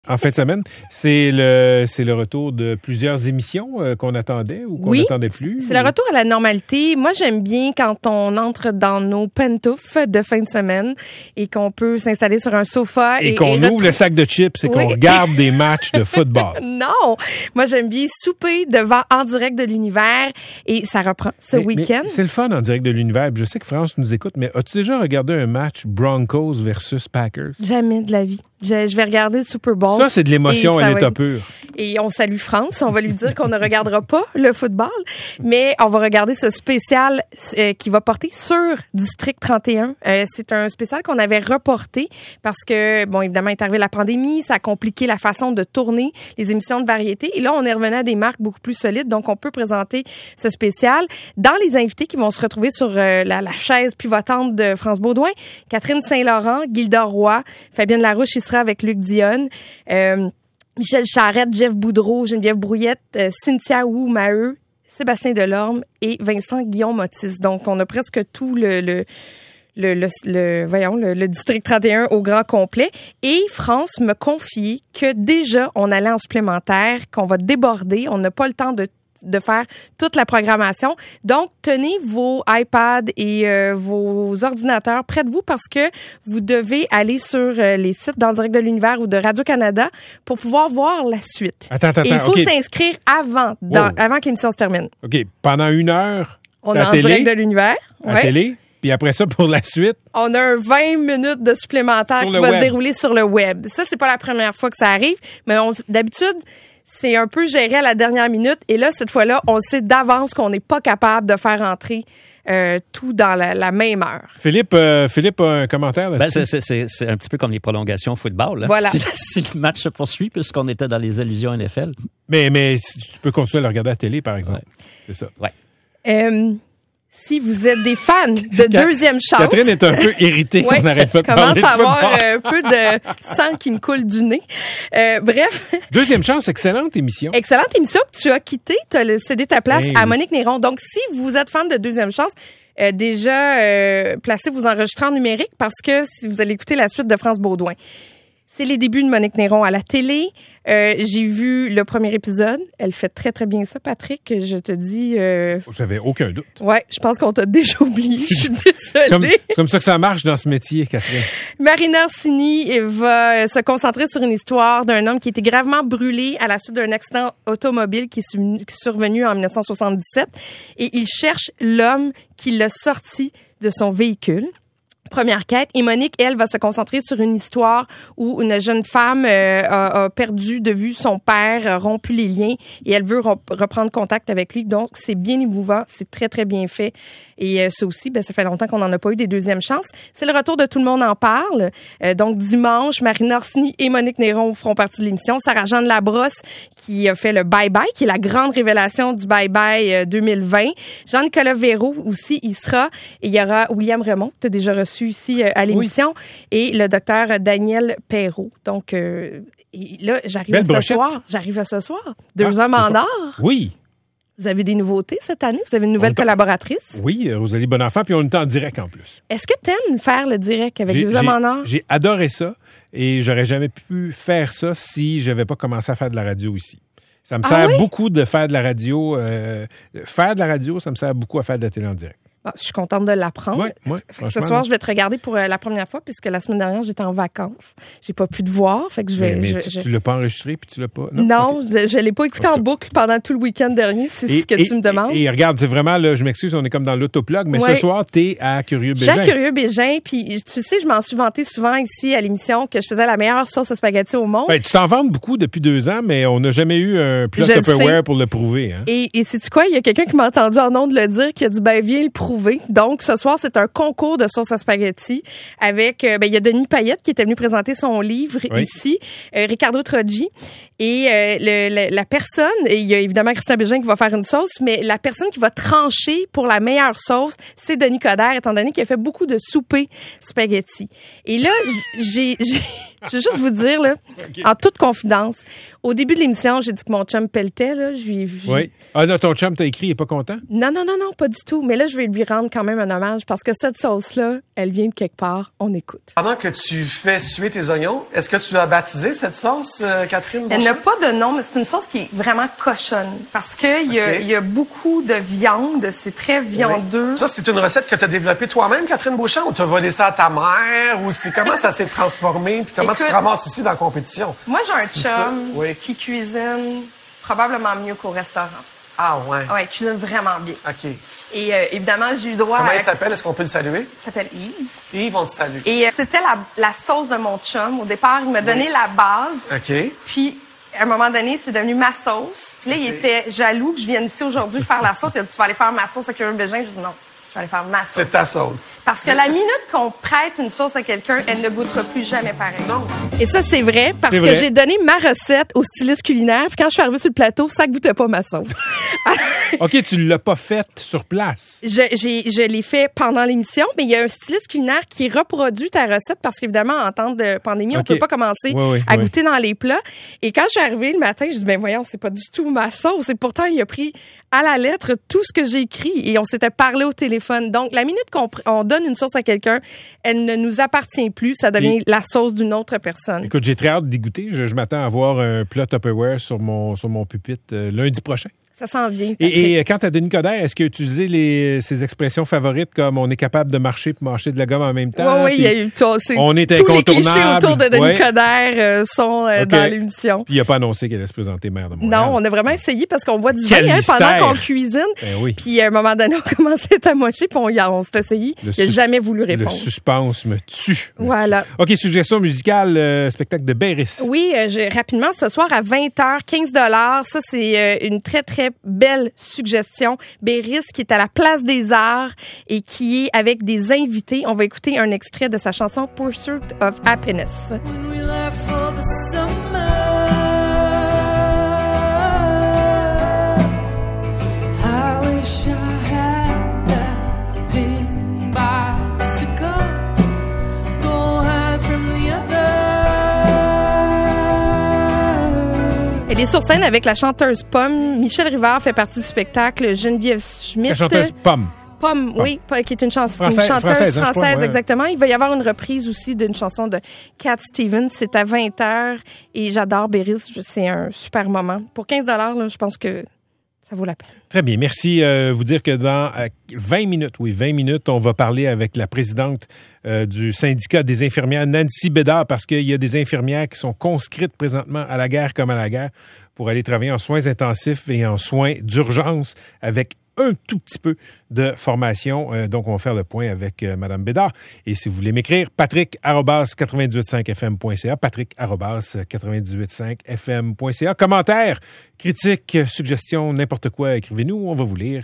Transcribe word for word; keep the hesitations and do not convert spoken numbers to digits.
En fin de semaine, c'est le c'est le retour de plusieurs émissions euh, qu'on attendait ou qu'on oui, n'attendait plus. C'est ou... le retour à la normalité. Moi, j'aime bien quand on entre dans nos pantoufles de fin de semaine et qu'on peut s'installer sur un sofa. Et, et qu'on et ouvre retrouve... le sac de chips et oui. qu'on regarde des matchs de football. Non! Moi, j'aime bien souper devant En direct de l'univers et ça reprend ce mais, week-end. Mais c'est le fun En direct de l'univers. Je sais que France nous écoute, mais as-tu déjà regardé un match Broncos versus Packers? Jamais de la vie. Je, je vais regarder le Super Bowl. Ça, c'est de l'émotion à l'état pur. Et on salue France. On va lui dire qu'on ne regardera pas le football, mais on va regarder ce spécial euh, qui va porter sur District trente et un. Euh, c'est un spécial qu'on avait reporté parce que, bon, évidemment, est arrivé la pandémie. Ça a compliqué la façon de tourner les émissions de variété. Et là, on est revenu à des marques beaucoup plus solides. Donc, on peut présenter ce spécial. Dans les invités qui vont se retrouver sur euh, la, la chaise pivotante de France Baudouin, Catherine Saint-Laurent, Gilda Roy, Fabienne Larouche, il sera avec Luc Dionne, euh, Michel Charette, Jeff Boudreau, Geneviève Brouillette, euh, Cynthia Wu Maheu, Sébastien Delorme et Vincent Guillaume-Otis. Donc, on a presque tout le, le, le, le, le voyons, le, le district trente et un au grand complet. Et France me confie que déjà, on allait en supplémentaire, qu'on va déborder, on n'a pas le temps de de faire toute la programmation. Donc, tenez vos iPads et euh, vos ordinateurs près de vous parce que vous devez aller sur euh, les sites d'En direct de l'univers ou de Radio-Canada pour pouvoir voir la suite. Attends, attends, et il faut okay. s'inscrire avant, dans, wow. avant que l'émission se termine. OK. Pendant une heure, on est en télé, direct de l'univers. À ouais. télé. Puis après ça, pour la suite... On a un vingt minutes de supplémentaire qui va web. se dérouler sur le web. Ça, c'est pas la première fois que ça arrive, mais on, d'habitude... c'est un peu géré à la dernière minute. Et là, cette fois-là, on sait d'avance qu'on n'est pas capable de faire entrer euh, tout dans la, la même heure. Philippe, euh, Philippe a un commentaire là-dessus? Ben, c'est, c'est, c'est un petit peu comme les prolongations au football. Là. Voilà. Si, si le match se poursuit, puisqu'on était dans les allusions N F L. Mais, mais tu peux continuer à le regarder à la télé, par exemple. Ouais. C'est ça. Ouais. Euh, si vous êtes des fans de Deuxième Chance... Catherine est un peu irritée ouais, qu'on n'arrête pas de parler de je commence à avoir football. un peu de sang qui me coule du nez. Euh, bref. Deuxième Chance, excellente émission. Excellente émission que tu as quittée. Tu as cédé ta place hey, à oui. Monique Néron. Donc, si vous êtes fan de Deuxième Chance, euh, déjà, euh, placez vos enregistreurs numériques parce que si vous allez écouter la suite de France Baudouin. C'est les débuts de Monique Néron à la télé. Euh, j'ai vu le premier épisode. Elle fait très, très bien ça, Patrick. Je te dis... Euh... J'avais aucun doute. Ouais, je pense qu'on t'a déjà oublié. Je suis désolée. C'est comme, c'est comme ça que ça marche dans ce métier, Catherine. Marina Orsini va se concentrer sur une histoire d'un homme qui a été gravement brûlé à la suite d'un accident automobile qui est survenu en dix-neuf cent soixante-dix-sept. Et il cherche l'homme qui l'a sorti de son véhicule. Première quête. Et Monique, elle, va se concentrer sur une histoire où une jeune femme euh, a, a perdu de vue son père, a rompu les liens et elle veut rep- reprendre contact avec lui. Donc, c'est bien émouvant, c'est très, très bien fait. Et euh, ça aussi, ben, ça fait longtemps qu'on n'en a pas eu des deuxièmes chances. C'est le retour de Tout le monde en parle. Euh, donc, dimanche, Marina Orsini et Monique Néron feront partie de l'émission. Sarah-Jeanne Labrosse, qui a fait le bye-bye, qui est la grande révélation du bye-bye euh, deux mille vingt. Jean-Nicolas Véraud aussi, il sera. Et il y aura William Remond, que tu as déjà reçu ici euh, à l'émission, oui. Et le docteur Daniel Perrault. Donc, euh, et là, j'arrive à ce brochette. soir. J'arrive à ce soir. Deux ah, hommes en or. Oui. Vous avez des nouveautés cette année? Vous avez une nouvelle collaboratrice? Oui, Rosalie Bonenfant, puis on est en direct en plus. Est-ce que tu aimes faire le direct avec j'ai, Deux hommes en or? J'ai adoré ça et j'aurais jamais pu faire ça si je n'avais pas commencé à faire de la radio ici. Ça me ah sert oui? beaucoup de faire de la radio. Euh, faire de la radio, ça me sert beaucoup à faire de la télé en direct. Bon, je suis contente de l'apprendre. Oui, oui, ce soir, je vais te regarder pour euh, la première fois puisque la semaine dernière, j'étais en vacances. J'ai pas pu te voir. Fait que je vais, mais, mais je, tu, je... tu l'as pas enregistré puis tu l'as pas... Non, non okay. je ne l'ai pas écouté en boucle pendant tout le week-end dernier. C'est et, ce que et, tu me demandes. Et, et regarde, c'est vraiment, là, je m'excuse, on est comme dans l'autoplug, mais ouais. ce soir, t'es à Curieux-Bégin. J'ai à Curieux-Bégin, puis tu sais, je m'en suis vantée souvent ici à l'émission que je faisais la meilleure sauce à spaghetti au monde. Ben, tu t'en vantes beaucoup depuis deux ans, mais on n'a jamais eu un plot Tupperware pour le prouver. Hein? Et, et sais-tu quoi? Il y a quelqu'un qui m'a entendu en ondes le dire qui a dit, ben, viens le prouver. Donc, ce soir, c'est un concours de sauce à spaghetti avec, euh, ben, il y a Denis Payette qui était venu présenter son livre oui. ici, euh, Ricardo Troggi. Et euh, le, le, la personne, et il y a évidemment Christian Bégin qui va faire une sauce, mais la personne qui va trancher pour la meilleure sauce, c'est Denis Coderre, étant donné qu'il a fait beaucoup de soupers spaghetti. Et là, j'ai... j'ai je veux juste vous dire, là, okay. en toute confidence, au début de l'émission, j'ai dit que mon chum pelletait. Là, je lui, je... Oui. Ah non, ton chum t'a écrit, il est pas content? Non, non, non, non, pas du tout. Mais là, je vais lui lui rendre quand même un hommage parce que cette sauce-là, elle vient de quelque part. On écoute. Pendant que tu fais suer tes oignons, est-ce que tu as baptisé cette sauce, euh, Catherine? Elle n'a pas de nom, mais c'est une sauce qui est vraiment cochonne parce qu'il y, okay. y a beaucoup de viande. C'est très viandeux. Oui. Ça, c'est une recette que tu as développée toi-même, Catherine Beauchamp, ou tu as volé ça à ta mère? Ou c'est comment ça s'est transformé? Puis comment Écoute, tu te ramasses ici dans la compétition? Moi, j'ai un chum oui. qui cuisine probablement mieux qu'au restaurant. Ah ouais? Ouais, il cuisine vraiment bien. OK. Et euh, évidemment, j'ai eu droit Comment à... il s'appelle? Est-ce qu'on peut le saluer? Il s'appelle Yves. Yves, on te salue. Et euh, c'était la, la sauce de mon chum. Au départ, il m'a donné oui. la base. OK. Puis, à un moment donné, c'est devenu ma sauce. Puis là, okay. il était jaloux que je vienne ici aujourd'hui faire la sauce. Il a dit, tu vas aller faire ma sauce avec un bégin. Je dis non. Je vais aller faire ma sauce. C'est ta sauce. Parce que la minute qu'on prête une sauce à quelqu'un, elle ne goûtera plus jamais pareil. Non. Et ça, c'est vrai parce c'est que vrai. j'ai donné ma recette au styliste culinaire. Puis quand je suis arrivée sur le plateau, ça goûtait pas ma sauce. OK, tu l'as pas faite sur place. Je, j'ai, je l'ai fait pendant l'émission, mais il y a un styliste culinaire qui reproduit ta recette parce qu'évidemment, en temps de pandémie, okay. on peut pas commencer oui, oui, à oui. goûter dans les plats. Et quand je suis arrivée le matin, je dis, ben voyons, c'est pas du tout ma sauce. Et pourtant, il a pris à la lettre tout ce que j'ai écrit et on s'était parlé au téléphone. Donc, la minute qu'on on donne une sauce à quelqu'un, elle ne nous appartient plus. Ça devient et, la sauce d'une autre personne. Écoute, j'ai très hâte d'y goûter. Je, je m'attends à voir un plat Tupperware sur mon, sur mon pupitre euh, lundi prochain. Ça s'en vient. Et, et quant à Denis Coderre, est-ce qu'il a utilisé les, ses expressions favorites comme on est capable de marcher et mâcher de la gomme en même temps? Oui, oui, il y a eu tout. C'est, on est tous les clichés autour de Denis ouais. Coderre euh, sont euh, okay. dans l'émission. Puis il n'a pas annoncé qu'elle allait se présenter maire de Montréal. Non, on a vraiment essayé parce qu'on boit du Quel vin hein, pendant qu'on cuisine. Ben oui. Puis à un moment donné, on commençait à mocher puis on, on s'est essayé. Le il n'a sus- jamais voulu répondre. Le suspense me tue. Me voilà. Tue. OK, suggestion musicale, euh, spectacle de Béris. Oui, euh, je, rapidement, ce soir à vingt heures, quinze dollars. Ça, c'est euh, une très, très belle suggestion. Béris qui est à la Place des Arts et qui est avec des invités. On va écouter un extrait de sa chanson Pursuit of Happiness. When we left for the summer, I wish I had that pink bicycle, go hide from the other. Elle est sur scène avec la chanteuse Pomme. Michel Rivard fait partie du spectacle. Geneviève Schmidt. La chanteuse Pomme. Pomme, oui, qui est une, chans- Français, une chanteuse française, française, hein, crois, exactement. Ouais. Il va y avoir une reprise aussi d'une chanson de Cat Stevens. C'est à vingt heures et j'adore Béris. C'est un super moment. Pour quinze dollars, là, je pense que ça vaut la peine. Très bien. Merci. Euh, vous dire que dans euh, vingt minutes, oui, vingt minutes, on va parler avec la présidente euh, du syndicat des infirmières, Nancy Bédard, parce qu'il y a des infirmières qui sont conscrites présentement à la guerre comme à la guerre pour aller travailler en soins intensifs et en soins d'urgence avec un tout petit peu de formation. Euh, donc, on va faire le point avec euh, Mme Bédard. Et si vous voulez m'écrire, patrick arobase quatre-vingt-dix-huit cinq f m point c a, patrick arobase quatre-vingt-dix-huit cinq f m point c a. Commentaires, critiques, suggestions, n'importe quoi, écrivez-nous. On va vous lire